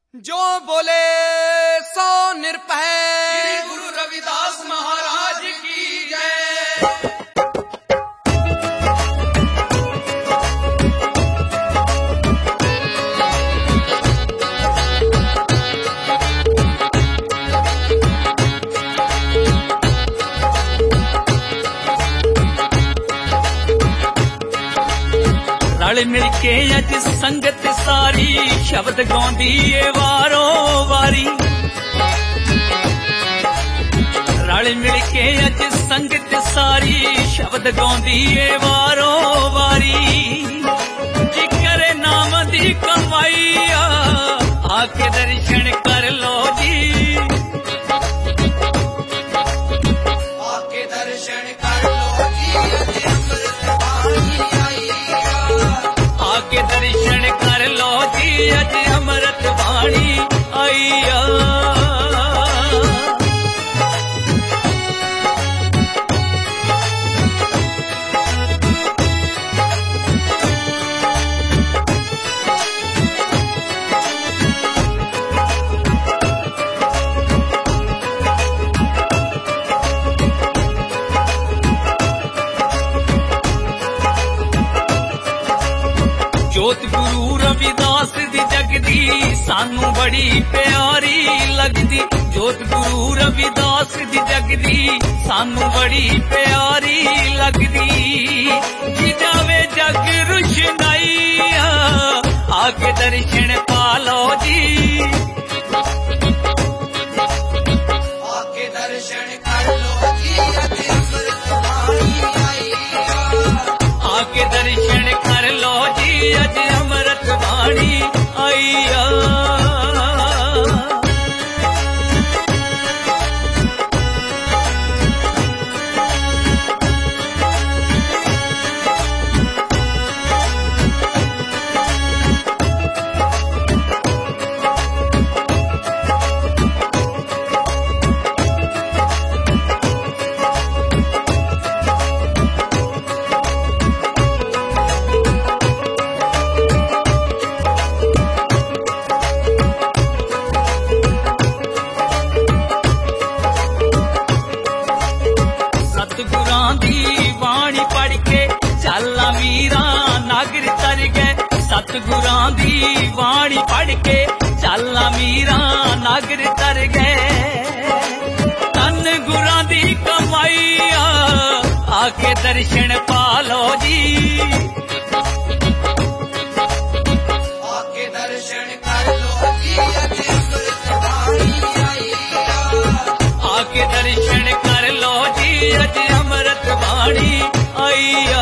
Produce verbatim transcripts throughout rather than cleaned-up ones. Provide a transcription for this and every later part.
जो बोले सो निरपह श्री गुरु रविदास महाराज की जय। रल मिल के अज संगत सारी शब्द गाउंदी ए वारो वारी। रल मिल के अज संगत सारी शब्द गाउंदी ए वारो वारी। जिकर नाम दी कमाई आके दर्शन कर लो जी, आके दर्शन कर लो जी। आके दर्शन कर लो जी, अज अमृत वाणी आईया। जोत गुरु रविदास दी जगदी सानू बड़ी प्यारी लगदी। जोत गुरु रविदास दी जगदी सानू बड़ी प्यारी लगदी। जी जावे जग रुशनाई आके दर्शन पालो जी, आके दर्शन कर लो जी। आके दर्शन कर लो जी, अज अमृत वाणी आईया। सतगुरां दी वाणी पढ़ के चाला मीरा नागर तर गए। सतगुरां दी वाणी पढ़ के चाला मीरा नागर तर गए। तन गुरां दी कमाई आके दर्शन पालो जी, आके दर्शन कर लो जी। आके दर्शन कर लो जी, अज अमृत वाणी आईया।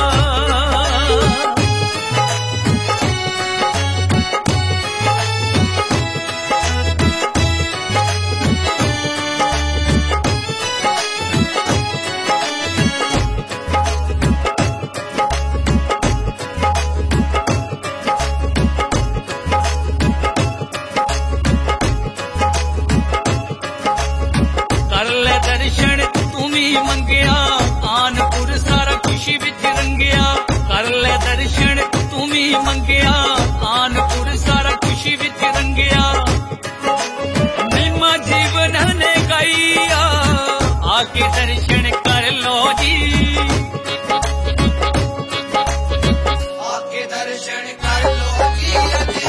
कर ले दर्शन तुम्ही मंगया, आनपुर सारा खुशी विच रंगया। कर ले दर्शन तुम्ही मंगया, आनपुर सारा खुशी विच रंगया। निमा जीवन ने गाइया आके दर्शन कर लो जी, आके दर्शन कर लो जी।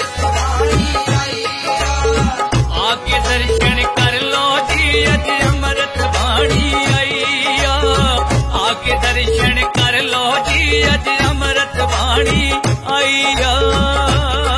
आके दर्शन कर लो जी, अज अमृत वाणी आईया। आके दर्शन कर लो जी, अज अमृत वाणी आईया।